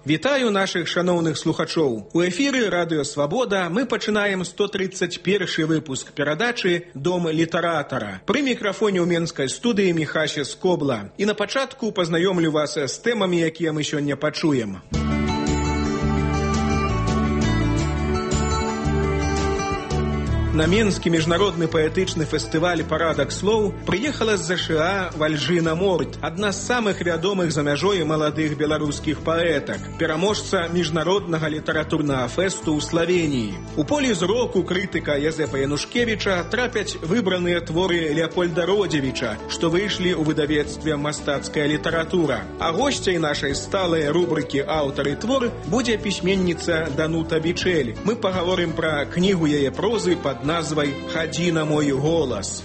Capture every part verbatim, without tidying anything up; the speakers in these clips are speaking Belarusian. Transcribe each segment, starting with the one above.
Вітаю нашых шаноўных слухачоў. У эфіры Радыё Свабода мы пачынаем сто тридцать первый выпуск перадачы «Дом літаратара». Пры мікрафоне ў менскай студыі Міхася Скобла. І на пачатку пазнаёмлю вас з тэмамі, якія мы сёння пачуем. На Менскі міжнародны паэтычны фестываль «Парадак слоў» прыехала з ЗША Вальжына Морт, адна з самых вядомых за мяжой маладых беларускіх паэтак, пераможца міжнароднага літаратурнага фэсту ў Славеніі. У полі зроку крытыка Язэпа Янушкевіча трапяць выбраныя творы Леапольда Родзевіча, што выйшлі ў выдавецтве «Мастацкая літаратура». А госцяй нашай сталай рубрыкі «Аўтар і твор» будзе пісьменніца Данута Бичэль. Мы пагаворым пра кнігу яе прозы пад назвай «Хадзі на мой голас».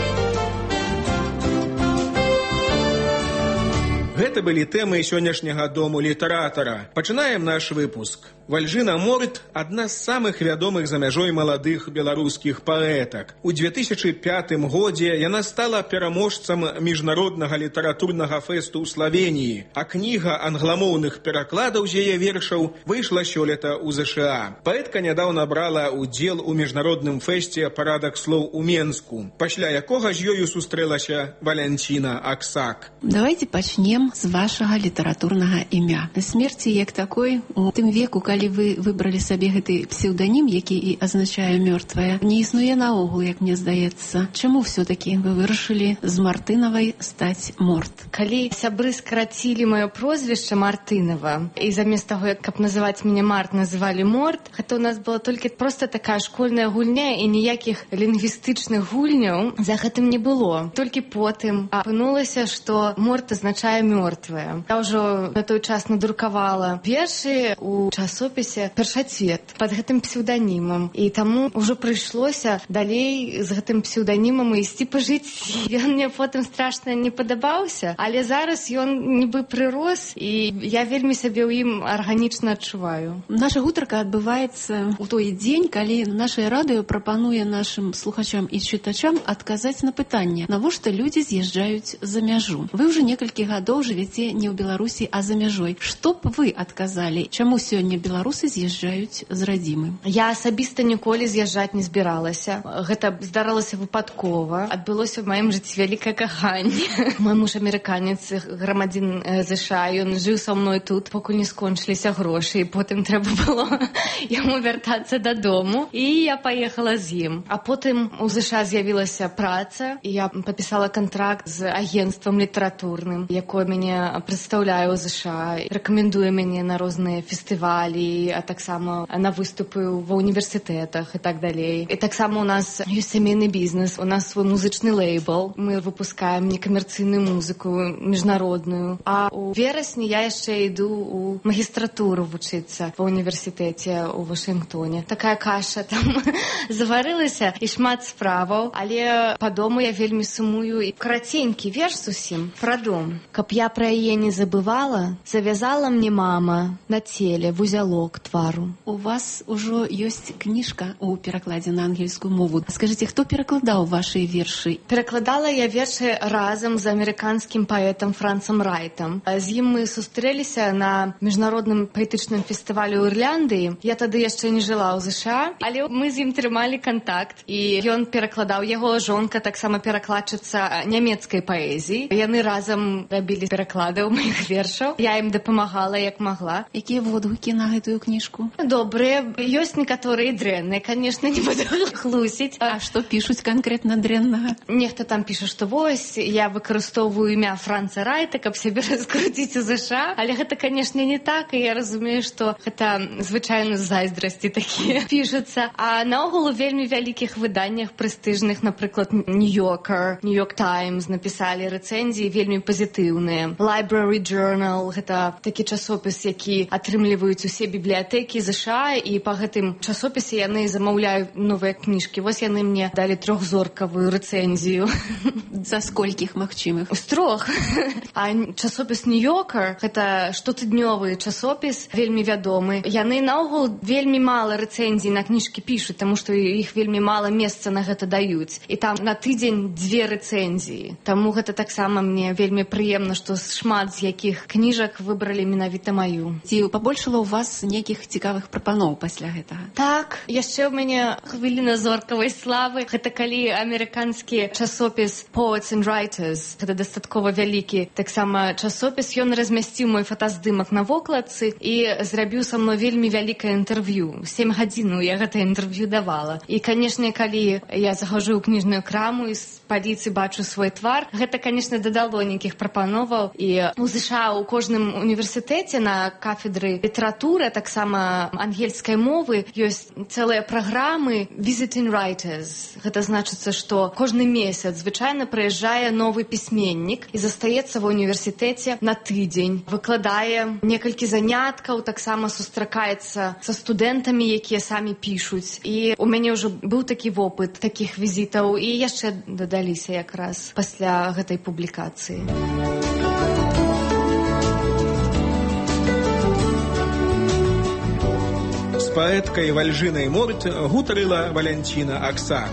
Гэта былі тэмы сённяшняга дому літаратара. Пачынаем наш выпуск. Вальжына Морт – адна з самых вядомых за мяжой маладых беларускіх паэтак. У две тысячы пятым годзе яна стала пераможцам міжнароднага літаратурнага фэсту ў Славеніі, а кніга англамоўных перакладаў з яе вершаў выйшла сёлета ў ЗША. Паэтка нядаўна брала ўдзел у міжнародным фэсце «Парадак слоў» у Менску, пасля якога з ёю сустрэлася Валянціна Аксак. Давайте пачнем з вашага літаратурнага імя. Смерці як такой у тым веку, калі вы выбралі сабе гэты псеўданім, які і азначае мёртвая, не існуе наогул, як мне здаецца. Чаму все-таки вы вырашылі з Мартынавай стаць Морт? Калі сябры скарацілі маё прозвішча Мартынава, і замест таго, каб называць мяне Март, называлі Морт, гэта у нас была толькі проста такая школьная гульня, і ніякіх лінгвістычных гульняў за гэтым не было. Толькі потым апынулася, што Морт азначае мёртвая. Я ўжо на той час надрукавала вершы у часопісе «Першацвет» пад гэтым псеўданімам. І таму ўжо прыйшлося далей з гэтым псеўданімам ісці па жыцці. Ён мне потым страшна не падабаўся, але зараз ён нібы прырос, і я вельмі сябе ў ім арганічна адчуваю. Наша гутарка адбываецца ў той дзень, калі нашае радыё прапануе нашым слухачам і чытачам адказаць на пытанне, навошта людзі з'язджаюць за мяжу. Вы ўжо некалькі гадоў жывяце не ў Беларусі, а за мяжой. Што б вы адказалі? Чаму сёння беларусы з'язджаюць з радзімы? Я асабіста ніколі з'язджаць не збіралася. Гэта здаралася выпадкова. Адбылося ў маім жыцці вялікае каханне. Мой муж амерыканец, грамадзін ЗША, ён жыў са мной тут, пакуль не скончыліся грошы, і потым трэба было яму вяртацца дадому, і я паехала з ім. А потым у ЗША з'явілася праца, і я падпісала кантракт з агенцтвам літаратурным, якое мяне прадстаўляе ў ЗША, рэкамендуе мяне на розныя фестывалі, а таксама на выступы ва універсітэтах і так далей. І таксама у нас ёсць сямейны бізнес, у нас свой музычны лейбл, мы выпускаем некамерцыйную музыку міжнародную. А у верасні я яшчэ іду у магістратуру вучыцца ва універсітэце ў Вашынгтоне. Такая каша там заварылася і шмат справаў, але па дому я вельмі сумую. І караценькі верш зусім пра дом. Каб я пра яе не забывала, завязала мне мама на целе вузялок твару. У вас ужо ёсць кніжка у перакладзе на ангельскую мову. Скажыце, хто перакладаў вашы вершы? Перакладала я вершы разам з амерыканскім паэтам Францам Райтам. З ім мы сустрэліся на міжнародным паэтычным фестывалю ў Ірландыі. Я тады яшчэ не жыла ў ЗША, але мы з ім трымалі кантакт, і ён перакладаў, яго жонка таксама перакладчыца нямецкай паэзіі. Яны разам рабілі пераклады ў маіх вершаў. Я ім дапамагала як магла. Якія водгукі на гэтую кніжку? Добрыя. Ёсць некаторыя дрэнныя, канешне, не буду хлусіць. А што пішуць канкрэтна дрэннага? Нехта там піша, што вось, я выкарыстоўваю імя Франца Райта, каб сябе раскруціць у ЗША, але гэта, канешне, не так, і я разумею, што гэта звычайна зайздрасці такія пішуцца. А наогул у вельмі вялікіх выданнях прэстыжных, напрыклад, Нью-Йоркер, Нью-Йорк Таймс напісалі рэцэнзіі вельмі пазітыўныя. Library Journal — гэта такі часопіс, які атрымліваюць усе бібліятэкі ЗША, і па гэтым часопісе яны замаўляюць новыя кніжкі. Вось яны мне далі трохзоркавую рэцэнзію. За сколькіх магчымых? З трох. А часопіс Нью-Йоркер, гэта штотыднёвы часопіс, вельмі вядомы. Яны наогул вельмі мала рэцэнзій на кніжкі пішуць, таму што іх вельмі мала месца на гэта даюць. І там на тыдзень дзве рэцэнзіі. Таму гэта таксама мне вельмі прыемна, што шмат з якіх кніжак выбралі менавіта маю. Ці пабольшала ў вас нейкіх цікавых прапаноў пасля гэтага? Так, яшчэ ў мяне хвіліна зоркавай славы. Гэта калі амерыканскі часопіс Poets and Writers, гэта дастаткова вялікі таксама часопіс, ён размясціў мой фотаздымак на вокладцы і зрабіў са мной вельмі вялікае інтэрв'ю. Сем гадзінаў я гэта інтэрв'ю давала. І, канешне, калі я захожу ў кніжную краму і з паліцы бачу свой твар, гэта, канешне, дадало нейкіх прапановаў. І у ЗША у кожным універсітэце на кафедры літаратуры, таксама ангельскай мовы, ёсць цэлыя праграмы Visiting Writers. Гэта значыцца, што кожны месяц звычайна прыязджае новы пісьменнік і застаецца ва універсітэце на тыдзень. Выкладае некалькі заняткаў, таксама сустракаецца са студэнтамі, якія самі пішуць. І у мяне ўжо быў такі вопыт такіх візітаў, і яшчэ дадаліся якраз пасля гэтай публікацыі. З паэткай Вальжынай Морт гутарыла Валянціна Аксак.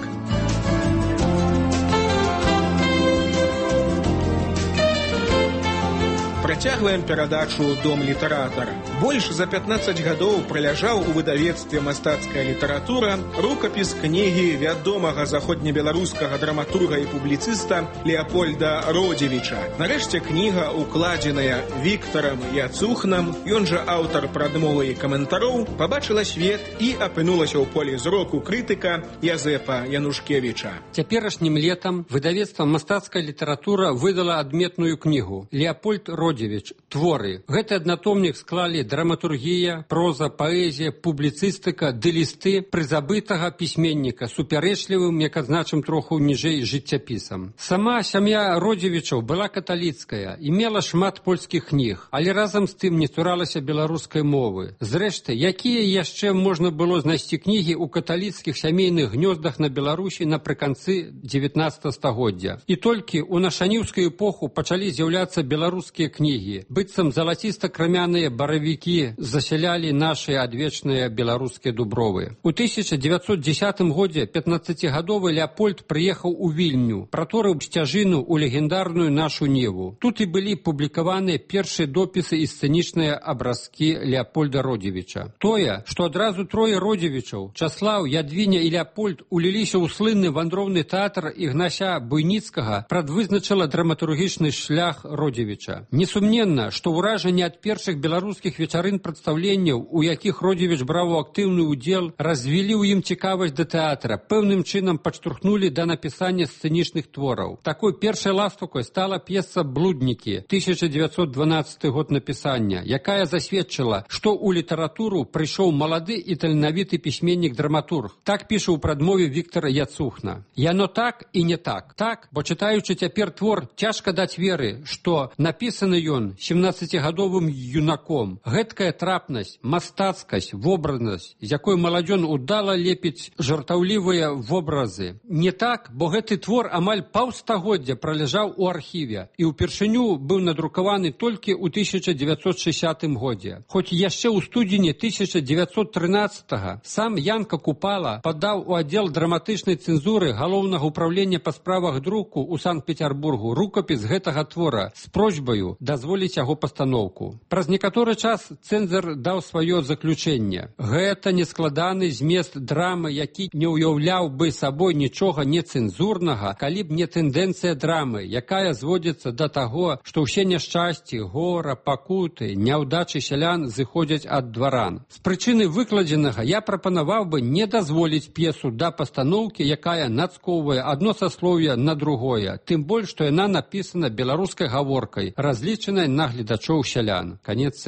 Працягваем перадачу «Дом літаратара». Больш за пятнаццаць гадоў праляжаў у выдавецтве «Мастацкая літаратура» рукапіс кнігі вядомага заходнебеларускага драматурга і публіцыста Леапольда Родзевіча. Нарэшце кніга, укладзеная Віктарам Яцухнам, ён жа аўтар прадмовы і каментароў, пабачыла свет і апынулася ў полі зроку крытыка Язэпа Янушкевіча. Цяперашнім летам выдавецтва «Мастацкая літаратура» выдала адметную кнігу «Леапольд Родзевіч. Творы». Гэты аднатомнік склалі драматургія, проза, паэзія, публіцыстыка ды лісты прызабытага пісьменніка супярэчлівым, як адзначым троху ніжэй, жыццяпісам. Сама сям'я Родзевічаў была каталіцкая і мела шмат польскіх кніг, але разам з тым не цуралася беларускай мовы. Зрэшты, якія яшчэ можна было знайсці кнігі ў каталіцкіх сямейных гнёздах на Беларусі напрыканцы дзевятнаццатага стагоддзя. І толькі ў нашаніўскую эпоху пачалі з'яўляцца беларускія кнігі, быццам залаціста-крамяныя баравікі засялялі нашы адвечныя беларускія дубровы. У тысяча дзевяцьсот дзесятым годзе пятнаццацігадовы Леапольд прыехаў у Вільню, праторыў сцяжыну ў легендарную нашу Неву. Тут і былі публікаваныя першыя допісы і сцэнічныя абразкі Леапольда Родзевіча. Тое, што адразу трое Родзевічаў, Часлаў, Ядвіня і Леапольд, уліліся ў слынны вандроўны тэатр Ігнася Буйніцкага, прадвызначыла драматургічны шлях Родзевіча. Несумненна, што ўражанне ад першых беларускіх вечарын прадстаўленняў, у якіх Родзевіч браў актыўны ўдзел, развілі ў ім цікавасць да тэатра, пэўным чынам падштурхнулі да напісання сцэнічных твораў. Такой першай ластаўкай стала п'еса «Блуднікі» тысяча дзевяцьсот дванаццаты год напісання, якая засведчыла, што ў літаратуру прыйшоў малады і таленавіты пісьменнік-драматург. Так піша ў прадмове Віктара Яцухна. Яно так і не так. Так, бо чытаючы цяпер твор, цяжка даць веры, што напісаны ён семнаццацігадовым юнаком. Гэткая трапнасць, мастацкасць, вобразнасць, з якой маладзён удала лепіць жартаўлівыя вобразы. Не так, бо гэты твор амаль паўстагоддзя праляжаў у архіве і ўпершыню быў надрукаваны толькі ў тысяча дзевяцьсот шэсцятым годзе. Хоць яшчэ ў студзені тысяча дзевяцьсот трынаццатага сам Янка Купала падаў у аддзел драматычнай цэнзуры галоўнага ўпраўлення па справах друку ў Санкт-Петербургу рукапіс гэтага твора з просьбаю дазволіць яго пастаноўку. Праз некаторы час цэнзор даў сваё заключэнне. Гэта нескладаны змест драмы, які не ўяўляў бы сабой нічога нецэнзурнага, калі б не тэндэнцыя драмы, якая зводзіцца да таго, што ўсе няшчасці, гора, пакуты, няўдачы сялян зыходзяць ад дваран. З прычыны выкладзенага я прапанаваў бы не дазволіць п'есу да пастаноўкі, якая нацкоўвае адно саслоўе на другое, тым больш, што яна напісана беларускай гаворкай, разлічанай на гледачоў сялян. Канец цытаты.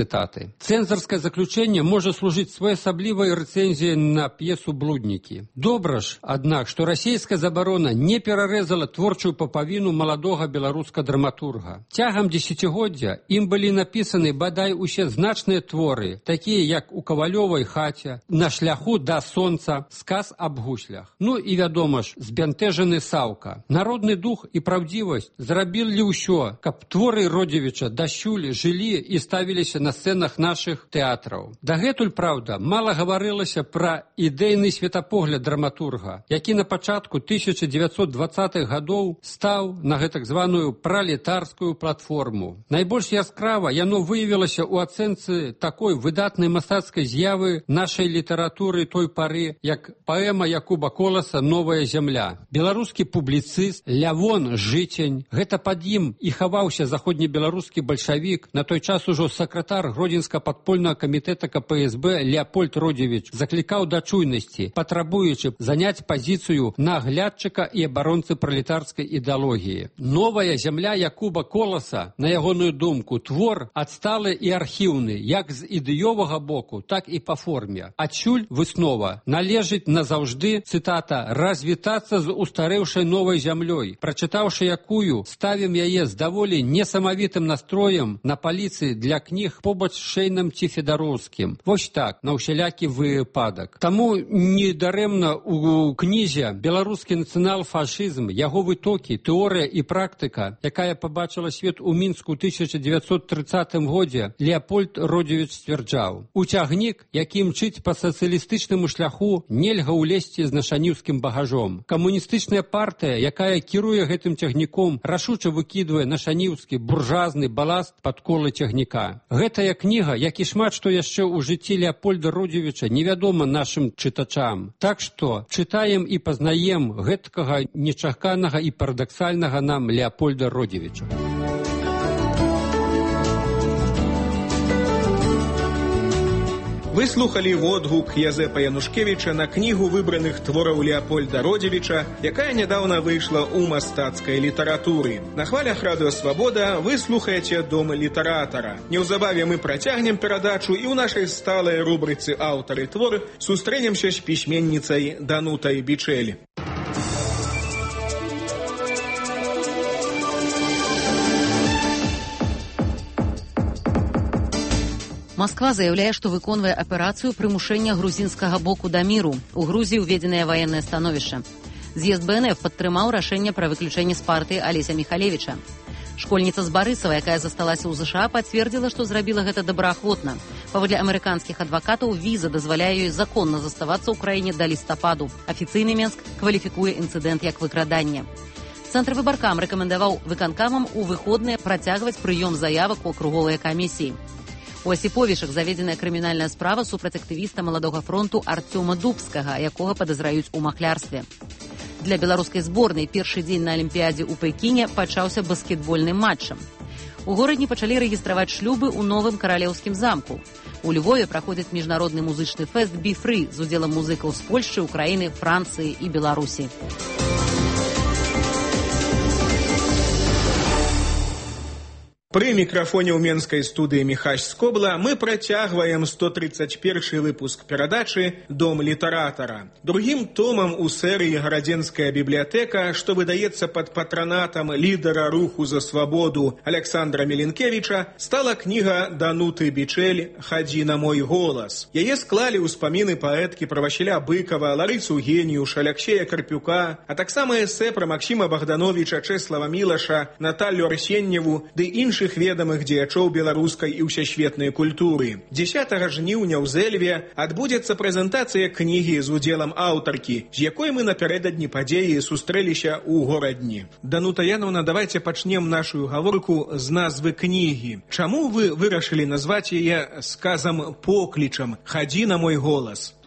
творы. Цэнзарскае заключэнне можа служыць своеасаблівай рэцэнзіяй на п'есу «Блуднікі». Добра ж, аднак, што расійская забарона не перарэзала творчую папавіну маладога беларускага драматурга. Цягам дзесяцігоддзя ім былі напісаны бадай усе значныя творы, такія як «У кавалёвай хаце», «На шляху да сонца», «Сказ аб гуслях». Ну і, вядома ж, «Збянтэжаны Саўка». Народны дух і правдзівасць зрабілі ўсё, каб творы Родзівіча дасюль жылі і ставіліся на сцэнах нашых тэатраў. Дагэтуль, праўда, мала гаварылася пра ідэйны светапогляд драматурга, які на пачатку тысяча дзевяцьсот дваццатых гадоў стаў на гэтак званую пралетарскую платформу. Найбольш яскрава яно выявілася ў ацэнцы такой выдатнай мастацкай з'явы нашай літаратуры той пары, як паэма Якуба Коласа «Новая зямля». Беларускі публіцыст Лявон Жыцень, гэта пад ім і хаваўся заходнебеларускі бальшавік, на той час ужо сакратар Гродзенска падпольнага камітэта ка пэ эс бэ Леапольд Родзівіч заклікаў да чуйнасці, патрабуючы заняць пазіцыю наглядчыка і абаронцы пралетарскай ідэалогіі. «Новая зямля» Якуба Коласа, на ягоную думку, твор адсталы і архіўны, як з ідэёвага боку, так і па форме. Адсюль выснова належыць назаўжды, цытата, «развітацца з устарэўшай новай зямлёй, прачытаўшы якую, ставім яе з даволі несамавітым настроем на паліцы для кніг побач з Шэйнам ці Федароўскім». Вось так, на ўсялякі выпадак. Таму недарэмна у кнізе «Беларускі нацыянал-фашызм, яго вытокі, тэорыя і практыка», якая пабачыла свет у Мінску ў тысяча дзевяцьсот трыццатым годзе, Леапольд Родзівіч сцвярджаў: «У цягнік, які мчыць па сацыялістычнаму шляху, нельга ўлезці з нашаніўскім багажом. Камуністычная партыя, якая кіруе гэтым цягніком, рашуча выкідвае нашаніўскі буржуазны баласт пад колы цягніка». Гэтая кніга, як і шмат што яшчэ ў жыцці Леапольда Родзівіча, невядома нашым чытачам. Так што чытаем і пазнаем гэткага нечаканага і парадаксальнага нам Леапольда Родзівіча. Вы слухали водгук Язэпа Янушкевіча на кнігу выбраных твораў Леапольда Родзівіча, якая нядаўна выйшла ў мастацкай літаратуры. На хвалях Радыё Свабода вы слухаеце «Дом літаратара». Неўзабаве мы працягнем перадачу і ў нашай сталай рубрыцы «Аўтары твор» сустрэнемся з пісьменніцай Данутай Бичель. Масква заяўляе, што выконвае аперацыю прымушэння грузінскага боку да міру. У Грузіі ўведзенае ваеннае становішча. З'езд бэ эн эф падтрымаў рашэнне пра выключэнне з партыі Алеся Міхалевіча. Школьніца з Барысава, якая засталася ў ЗША, пацвердзіла, што зрабіла гэта добраахвотна. Паводле амерыканскіх адвакатаў, віза дазваляе ёй законна заставацца ў краіне да лістападу. Афіцыйны Менск кваліфікуе інцыдэнт як выкраданне. Цэнтр выбаркам рэкамендаваў выканкамам у выходныя працягваць прыём заявак у акруговыя камісіі. У Асіповішах заведзеная крымінальная справа супраць актывіста маладога фронту Арцёма Дубскага, якога падазраюць у махлярстве. Для беларускай зборнай першы дзень на Алімпіядзе ў Пекіне пачаўся баскетбольным матчам. У горадні пачалі рэгістраваць шлюбы ў новым каралеўскім замку. У Львове праходзіць міжнародны музычны фэст «Бі-фры» з удзелам музыкаў з Польшчы, Украіны, Францыі і Беларусі. Пры мікрафоне ў менскай студыі Міхась Скобла мы працягваем сто тридцать першы выпуск перадачы «Дом літаратара». Другім томам у серыі «Гарадзенская бібліятэка», што выдаецца пад патранатам лідара руху за свабоду Александра Меленкевіча, стала кніга Дануты Бичель «Хадзі на мой голас». Яе склалі ўспаміны паэткі пра Васіля Быкава, Ларысу Геніуша, Аляксея Карпюка, а таксама эсэ пра Максіма Богдановича, Чэслава Мілаша, Наталлю Арсеньеву ды іншых ведамых дзеячоў беларускай і ўсесветнай культуры. дзесятага жніўня ў Зэльве адбудзецца прэзентацыя кнігі з удзелам аўтаркі, з якой мы напярэдадні падзеі сустрэліся ў горадні. Данута Яновна, давайте пачнем нашу гаворку з назвы кнігі. Чаму вы вырашылі назваць яе сказам-поклічам «Хадзі на мой голас»?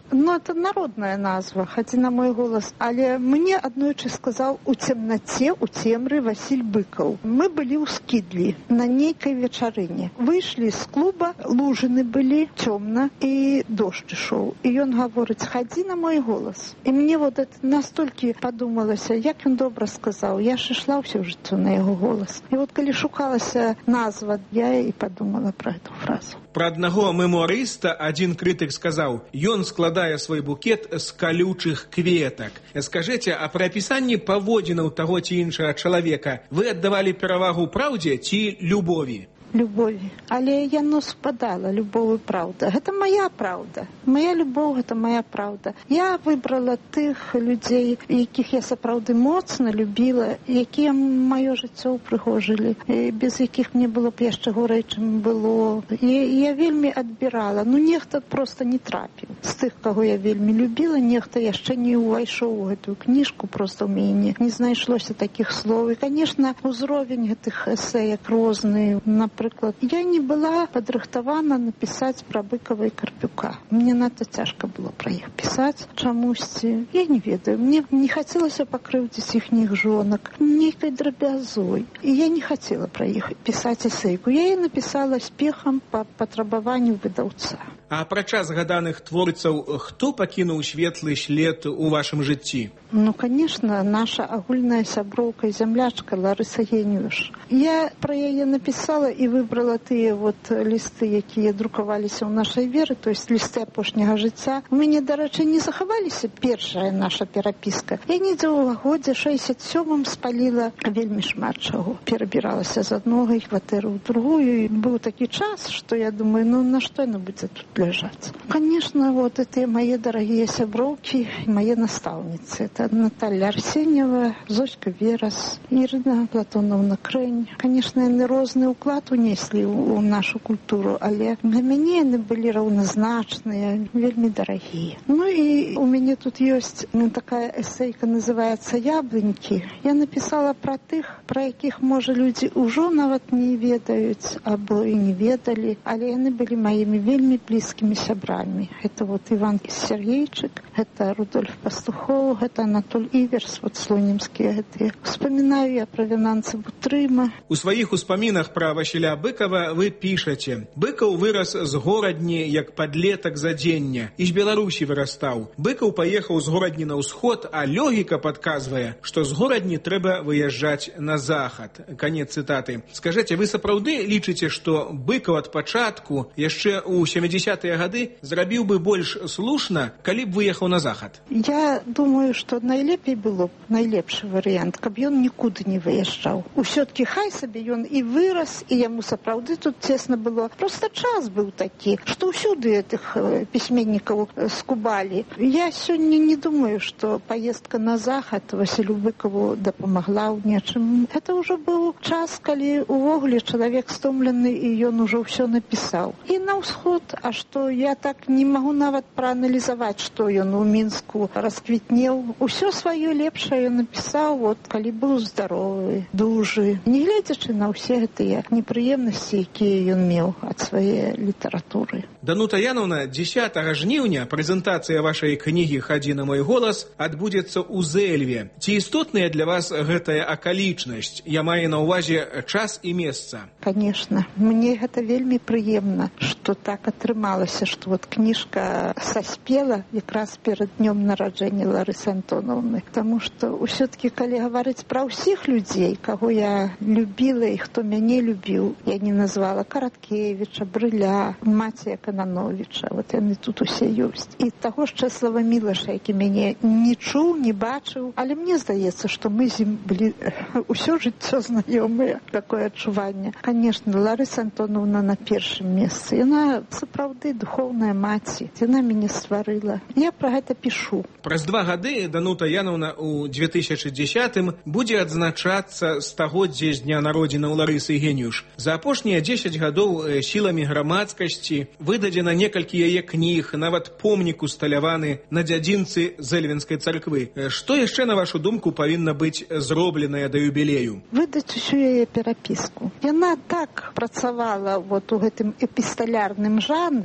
Ну, это народная назва, «Ходи на мой голос». Але мне аднойчы сказаў у цемнаце, у цемры Васіль Быкаў. Мы былі ў Скідлі на нейкай вечарыне. Выйшлі з клуба, лужыны былі, цёмна, і дождж ішоў. І ён гаворыць: «Ходи на мой голос». І мне вот это настолькі падумалася, як ён добра сказаў. Я ж ішла ўсё жыццё на яго голас. І вот калі шукалася назва, я і падумала пра эту фразу. Пра аднаго мемуарыста адзін крытык сказаў: «Ён складае свой букет з калючых кветак». Скажыце, а пры апісанні паводзінаў таго ці іншага чалавека вы аддавалі перавагу праўдзе ці любові? Любові. Але яно спадала, любоў і праўда. Гэта моя праўда. Моя любоў – гэта моя праўда. Я выбрала тых людзей, якіх я сапраўды моцна любіла, якія маё жыццё ўпрыгожылі, без якіх мне было б яшчэ горай, чым было. І я вельмі адбірала. Ну, нехта проста не трапіў. З тых, каго я вельмі любіла, нехта яшчэ не ўвайшоў у гэтую кніжку, проста ў мяне не знайшлося такіх слоў. І, канешне, узровень гэтых эсэек розны. Напрыклад, я не была падрыхтавана напісаць пра Быкава і Карпюка. Мне надта цяжка было пра іх пісаць чамусьці. Я не ведаю, мне не хацелася пакрыўдзіць іхніх жонак нейкай драбязой. І я не хацела пра іх пісаць эсэйку. Я яе напісала спехам па патрабаванню выдаўца. А апрача згаданых творцаў, хто пакінуў светлы след у вашым жыцці? Ну, конечно, наша агульная сяброўка і зямлячка Ларыса Геніюш. Я пра яе напісала і выбрала тыя вот лісты, якія друкаваліся ў нашай веры, то есть лісты апошняга жыцця. У мяне, дарэчы, не захаваліся першая наша перапіска. Я недзе ў годзе шэсцьдзесят сёмым спаліла вельмі шмат чаго. Перабіралася з адной кватэры ў другую. І быў такі час, што я думаю, ну на што яно будзе тут лежаць. Конечно, вот это мои дорогие сяброўкі, мои наставницы. Это Наталья Арсеньева, Зоська Верас, Ирина Платоновна Крэнь. Конечно, яны розны ўклад унеслі ў нашу культуру, але для мяне яны былі раўназначныя, вельмі дарагія. Ну і у мяне тут ёсць такая эсэйка, называется «Яблынькі». Я написала про тых, про якіх, можа, людзі ўжо нават не ведаюць, або і не ведалі, але яны былі маімі вельмі блізкімі сябрамі. Это вот Иван Сергейчык, это Рудольф Пастухов, это Анатоль Иверс, вот слонімскія гэтыя. Вспоминаю я про Вінанца Бутрыма. У сваіх успамінах пра Васіля Быкава вы пішаце: «Быкаў вырас з горадні, як падлетак за дзення, і з Беларусі вырастаў. Быкаў паехаў з горадні на ўсход, а логіка падказвае, што з горадні трэба выязджаць на захад». Канец цытаты. Скажыце, вы сапраўды лічыце, што Быкаў ад пачатку яшчэ ў сямідзесятыя гады зрабіў бы больш слушна, калі б выехаў на захад? Я думаю, што найлепей было б, найлепшы варыянт, каб ён нікуды не выязджаў. Усё-ткі хай сабе ён і вырас, і яму сапраўды тут цесна было. Просто час быў такі, што ўсюды гэтых пісьменнікаў скубалі. Я сёння не думаю, што паездка на захад Васілю Быкаву дапамагла ў нечым. Это ўжо быў час, калі увогуле чалавек стомлены, і ён ужо ўсё напісаў. І на ўсход, а што я так не магу нават прааналізаваць, што ён у Мінску расквітнеў. Усё сваё лепшае ён напісаў, вот, калі быў здаровы, дужы. Не гледзячы на ўсе гэтыя непрыемнасці, якія ён меў ад свае літаратуры. Данута Яновна, дзесятага жніўня прэзентацыя вашай кнігі «Хадзі на мой голас» адбудзецца ў Зэльве. Ці істотная для вас гэтая акалічнасць? Я маю на ўвазе час і месца. Конечно. Мне гэта вельмі прыемна, што так атрымалася, што вот кніжка саспела якраз перад днём нараджэння Ларысы Антоновны. Таму што ўсё-ткі, калі гаварыць пра ўсіх людзей, каго я любіла і хто мяне любіў, я не назвала Караткевіча, Брыля, маці Канановіча, вот яны тут усе ёсць. І таго ж Чэслава Мілаша, які мяне не чуў, не бачыў, але мне здаецца, што мы з ім былі ўсё жыццё знаёмыя. Такое адчуванне. Конечно, Ларыса Антоновна на першым месцы. Яна сапраўды духоўная маці. Яна мяне стварыла. Я пра гэта пішу. Праз два гады Данута Яновна ў две тысячы дзесятым будзе адзначацца стагоддзе з дня народзінаў Ларысы Геніюш. За апошнія дзесяць гадоў сіламі грамадскасці выдадзена некалькі яе кніг, нават помнік усталяваны на дзядзінцы Зэльвенскай царквы. Што яшчэ, на вашу думку, павінна быць зробленае да юбілею? Выдаць усю яе перапіску. Яна так працавала вот у гэтым эпісталярным жанры,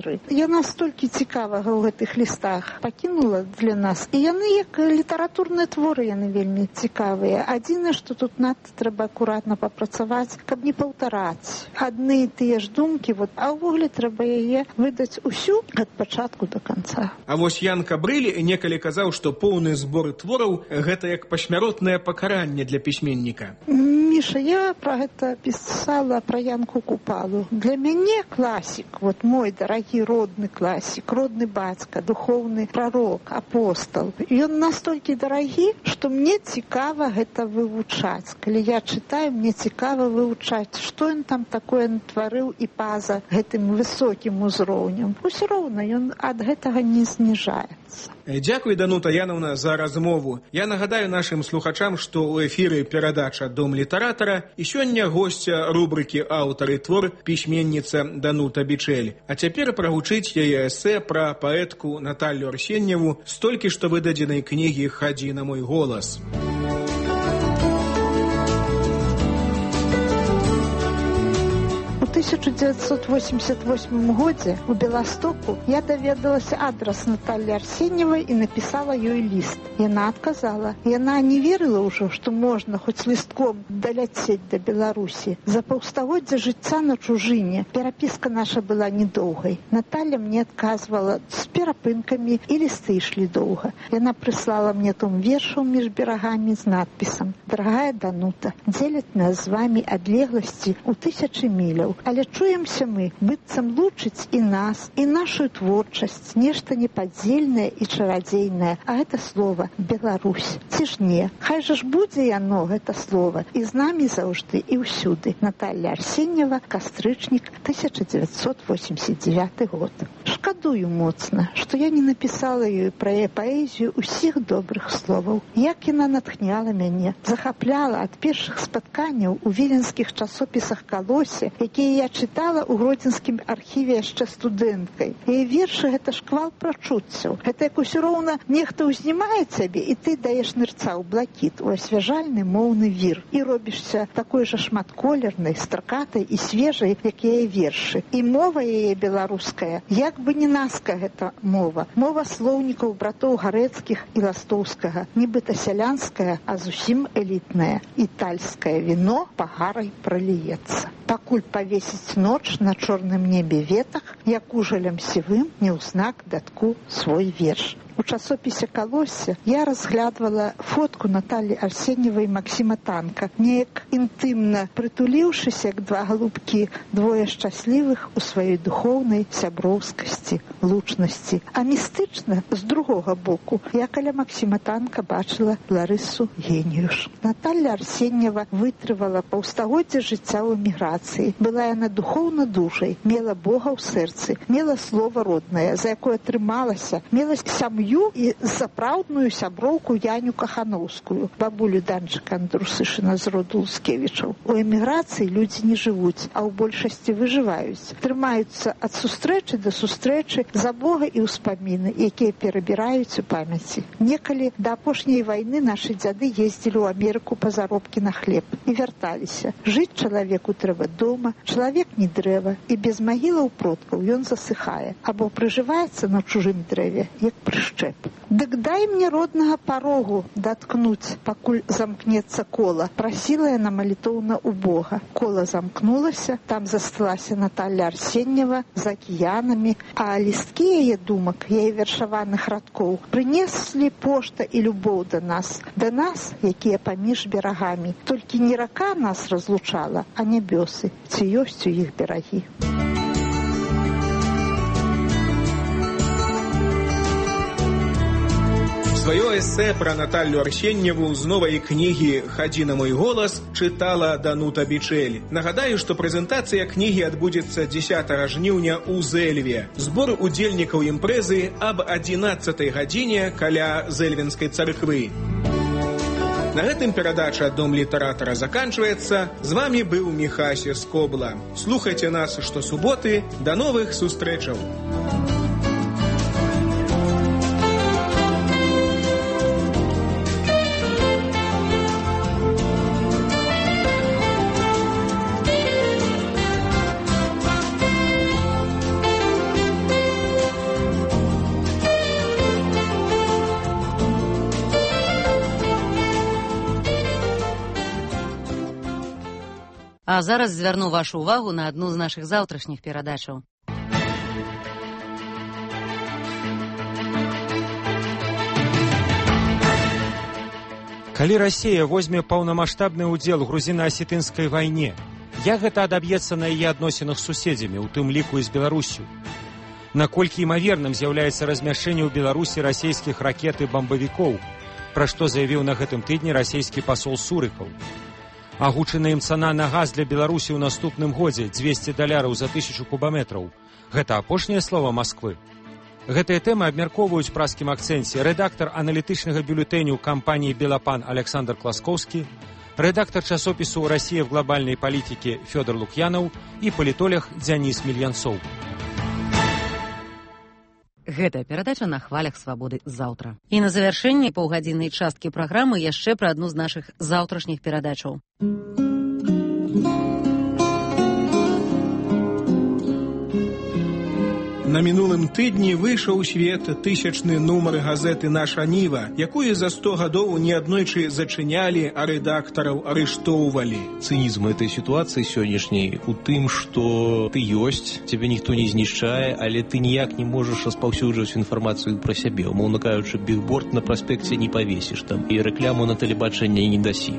жанры. Яна столькі цікавага ў гэтых лістах пакінула для нас. І яны, як літаратурныя творы, яны вельмі цікавыя. Адзінае, што тут надта трэба акуратна папрацаваць, каб не паўтараць адны і тыя ж думкі, вот, а ўвогуле трэба яе выдаць усю ад пачатку да канца. А вось Ян Кабрыль некалі казаў, што поўны збор твораў гэта як пасмяротнае пакаранне для пісьменніка. Міша, я пра гэта пісала пра Янку Купалу. Для мяне класік, вот мой дарагі родны класік, родны бацька, духоўны прарок, апостол. Ён настолькі дарагі, што мне цікава гэта вывучаць. Калі я чытаю, мне цікава вывучаць, што ён там такое натварыў і па-за гэтым высокім узроўнем. Усё роўна ён ад гэтага не зніжаецца. Дзякуй, Данута Яновна, за размову. Я нагадаю нашым слухачам, што ў эфіры перадача «Дом літаратара» і сёння госця рубрыкі «Аўтар і твор» пісьменніца Данута Бичель. А цяпер прагучыць яе эсэ пра паэтку Наталлю Арсеньеву з толькі што выдадзенай кнігі «Хадзі на мой голас». У тысяча девятьсот восемьдесят восьмом годзе у Беластоку я даведалася адрас Наталлі Арсеньевай і напісала ёй ліст. Яна адказала. Яна не верыла ўжо, што можна хоць лістком даляцець да Беларусі. За паўстагоддзя жыцця на чужыне перапіска наша была недоўгай. Наталля мне адказвала з перапынкамі, і лісты ішлі доўга. Яна прыслала мне том вершаў між берагамі з надпісам: «Дарагая Данута, дзеляць нас з вамі адлегласці ў тысячы міляў. Але чуемся мы, быццам лучыць і нас, і нашу творчасць, нешта непадзельнае і чарадзейнае. А гэта слова Беларусь. Ці ж не? Хай жа ж будзе яно, гэта слова, і з намі заўжды і ўсюды». Наталля Арсеньева, кастрычнік, тысяча девятьсот восемьдесят девятый год. Шкадую моцна, што я не напісала ёй пра яе паэзію ўсіх добрых словаў. Як яна натхняла мяне, захапляла ад першых спатканняў у віленскіх часопісах «Калосе», якія я чытала ў гродзенскім архіве яшчэ студэнткай. Яе вершы — гэта шквал прачуццяў. Гэта як усё роўна нехта ўзнімае цябе, і ты даеш нырца ў блакіт, у асвяжальны моўны вір. І робішся такой жа шматколернай, стракатай і свежай, як яе вершы. І мова яе беларуская, як бы не наска гэта мова. Мова слоўнікаў братоў Гарэцкіх і Ластоўскага. Нібыта сялянская, а зусім элітная. І тальскае віно пагарай праліецца. Пакуль павесіць ноч на чорным небе ветах, як ужалем сівым неўзнак датку свой верш. У часопісе «Калосе» я разглядвала фотку Наталлі Арсеньевай і Максіма Танка. Неяк інтымна прытуліўшыся, як два галубкі, двое шчаслівых у сваёй духоўнай сяброўскасці, лучнасці. А містычна, з другога боку, я каля Максіма Танка бачыла Ларысу Геніюш. Наталля Арсеньева вытрывала паўстагоддзя жыцця ў эміграцыі. Была яна духоўна дужай, мела Бога ў сэрцы, мела слова роднае, за якое трымалася, мела сям'ю і сапраўдную сяброўку Яню Кахановскую, бабулю Данчыка Андрусышына з роду Лускевічаў. У эміграцыі людзі не жывуць, а ў большасці выжываюць. Трымаюцца ад сустрэчы да сустрэчы за Бога і ўспаміны, якія перабіраюць у памяці. Некалі да апошняй вайны нашы дзяды ездзілі ў Амерыку па заробкі на хлеб і вярталіся. Жыць чалавеку трэба дома, чалавек не дрэва, і без магілаў продкаў ён засыхае, або прыжываецца на чужым дрэве, як прышчэп. Дык дай мне роднага парогу даткнуць, пакуль замкнецца кола. Прасіла яна малітоўна ў Бога. Кола замкнулася, там засталася Наталля Арсеньева з акіянамі, а лісткі яе думак, яе вершаваных радкоў прынеслі пошта і любоў да нас, да нас, якія паміж берагамі. Толькі не рака нас разлучала, а нябёсы, ці ёсць у іх берагі. Сваё эсэ пра Наталлю Арсеньеву з новай кнігі «Хадзі на мой голас» чытала Данута Бичель. Нагадаю, што прэзентацыя кнігі адбудзецца дзесятага жніўня ў Зэльве. Збор удзельнікаў імпрэзы аб адзінаццатай гадзіне каля Зэльвенскай царквы. На гэтым перадача «Дом літаратара» заканчваецца. З вамі быў Міхася Скобла. Слухайце нас штосуботы. Да новых сустрэчаў! А зараз звярну вашу увагу на адну з нашых заўтрашніх перадачаў. Калі Расія возьме паўнамаштабны ўдзел у грузіна-асетынскай вайне, як гэта адаб'ецца на яе адносінах з суседзямі, у тым ліку і з Беларуссю? Наколькі імаверным з'яўляецца размяшчэнне ў Беларусі расійскіх ракет і бамбавікоў, пра што заявіў на гэтым тыдні расійскі пасол Сурыкаў? Агучаная ім цана на газ для Беларусі ў наступным годзе дзвесце даляраў за тысячу кубаметраў. Гэта апошняе слова Масквы. Гэтыя тэмы абмяркоўваюць праскім акцэнце рэдактар аналітычнага бюлетэняў кампаніі «Белапан» Александр Класкоўскі, рэдактар часопісу «Россия в глобальной политике» Фёдор Лукьянов і палітолог Дзяніс Мільянцоў. Гэтая перадача на хвалях свабоды заўтра. І на завяршэнне паўгадзіннай часткі праграмы яшчэ пра адну з нашых заўтрашніх перадачаў. На мінулым тыдні выйшаў у свет тысячны нумар газеты «Наша Ніва», якую за сто гадоў неаднойчы зачынялі, а рэдактараў арыштоўвалі. Цынізм этой сітуацыі сённяшняй у тым, што ты ёсць, цябе ніхто не знішчае, але ты ніяк не можаш распаўсюджваць інфармацыю пра сябе. Умоўна кажучы, бігборд на праспекце не павесіш там і рэкляму на тэлебачанне не дасі.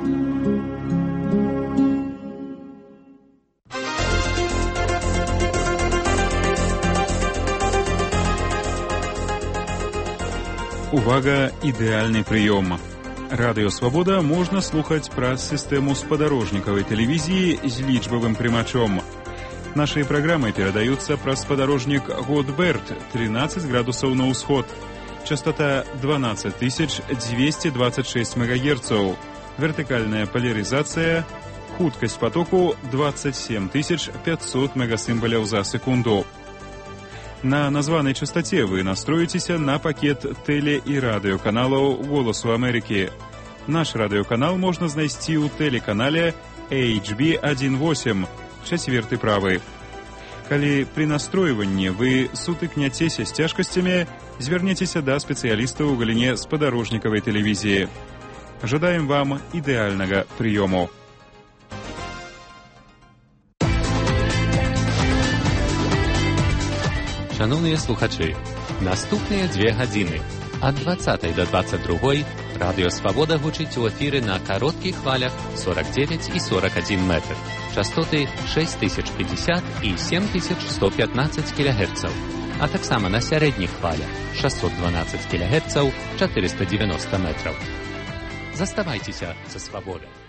Увага, ідэальны прыём. Радыё «Свабода» можна слухаць праз сістэму спадарожнікавай тэлевізіі з лічбавым прымачом. Нашыя праграмы перадаюцца праз спадарожнік Годберт, тринадцать градусаў на ўсход. Частота дванадцать тысяч двести двадцать шесть мегагерцаў. Вертыкальная поляризация, хуткасць потоку двадцать семь тысяч пятьсот мегасімбаляў за секунду. На названай частоте вы настроитеся на пакет теле- і радыёканалаў «Голасу Амерыкі». Наш радыёканал можна знайсці ў тэлеканале эйч би один восемь, чацверты правы. Калі пры настройванні вы сутыкняцеся з цяжкасцямі, звярніцеся да спецыялістаў у галіне спадарожнікавай тэлевізіі. Жадаем вам ідэальнага прыёму. Шановні слухачі, наступныя две гадзіны ад двадцатай да двадцать другой Радыё Свабода гучыць у эфіры на кароткіх хвалях сорок девять і сорок один метр, частоты шесть тысяч пятьдесят і семь тысяч сто пятнадцать кілягерцаў, а таксама на сярэдніх хвалях шестьсот двенадцать кілягерцаў, четыреста девяносто метров. Заставайцеся са свабодай.